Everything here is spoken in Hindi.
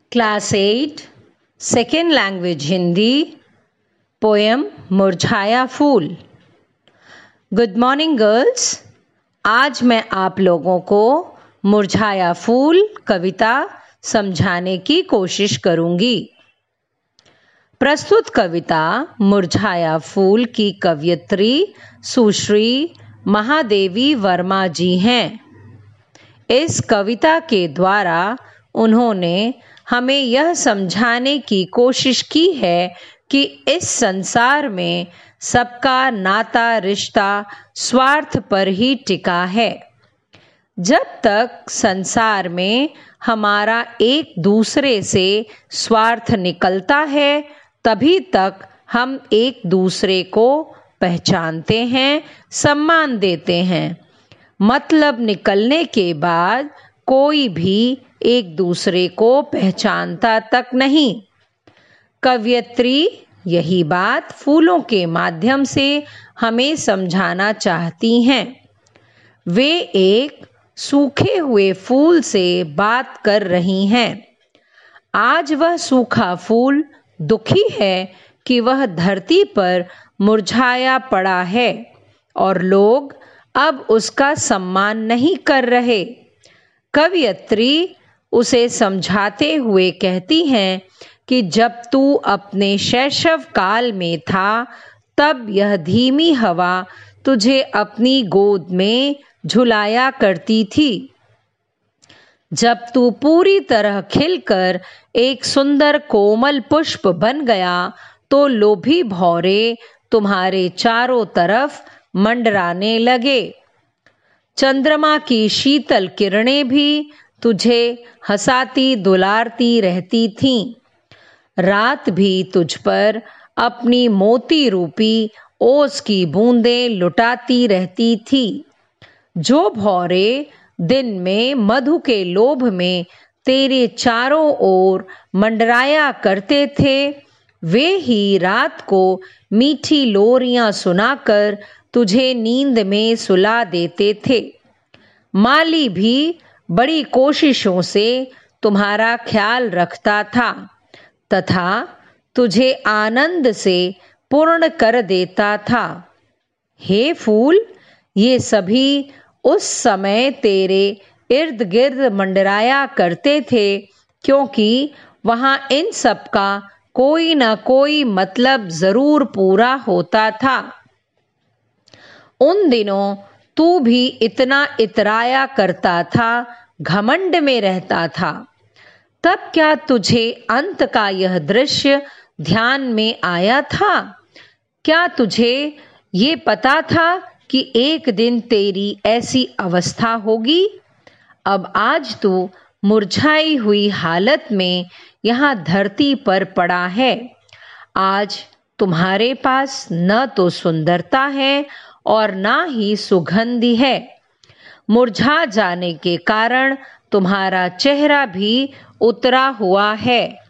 Class 8 second language Hindi poem मुरझाया फूल। Good morning girls. आज मैं आप लोगों को मुरझाया फूल कविता समझाने की कोशिश करूंगी। प्रस्तुत कविता मुरझाया फूल की कवयित्री सुश्री महादेवी वर्मा जी हैं। इस कविता के द्वारा उन्होंने हमें यह समझाने की कोशिश की है कि इस संसार में सबका नाता रिश्ता स्वार्थ पर ही टिका है। जब तक संसार में हमारा एक दूसरे से स्वार्थ निकलता है तभी तक हम एक दूसरे को पहचानते हैं, सम्मान देते हैं। मतलब निकलने के बाद कोई भी एक दूसरे को पहचानता तक नहीं। कवयित्री यही बात फूलों के माध्यम से हमें समझाना चाहती हैं। वे एक सूखे हुए फूल से बात कर रही हैं। आज वह सूखा फूल दुखी है कि वह धरती पर मुरझाया पड़ा है और लोग अब उसका सम्मान नहीं कर रहे। कवयित्री उसे समझाते हुए कहती हैं कि जब तू अपने शैशव काल में था तब यह धीमी हवा तुझे अपनी गोद में झुलाया करती थी। जब तू पूरी तरह खिलकर एक सुंदर कोमल पुष्प बन गया तो लोभी भौरे तुम्हारे चारों तरफ मंडराने लगे। चंद्रमा की शीतल किरणें भी तुझे हंसाती दुलारती रहती थीं। रात भी तुझ पर अपनी मोती रूपी ओस की बूंदें लुटाती रहती थी। जो भौरे दिन में मधु के लोभ में तेरे चारों ओर मंडराया करते थे वे ही रात को मीठी लोरियां सुनाकर तुझे नींद में सुला देते थे। माली भी बड़ी कोशिशों से तुम्हारा ख्याल रखता था तथा तुझे आनंद से पूर्ण कर देता था। हे फूल, ये सभी उस समय तेरे इर्द गिर्द मंडराया करते थे क्योंकि वहां इन सब का कोई ना कोई मतलब जरूर पूरा होता था। उन दिनों तू भी इतना इतराया करता था, घमंड में रहता था। तब क्या तुझे अंत का यह दृश्य ध्यान में आया था? क्या तुझे ये पता था कि एक दिन तेरी ऐसी अवस्था होगी? अब आज तू मुरझाई हुई हालत में यहाँ धरती पर पड़ा है। आज तुम्हारे पास न तो सुंदरता है और ना ही सुगंधि है। मुरझा जाने के कारण तुम्हारा चेहरा भी उतरा हुआ है।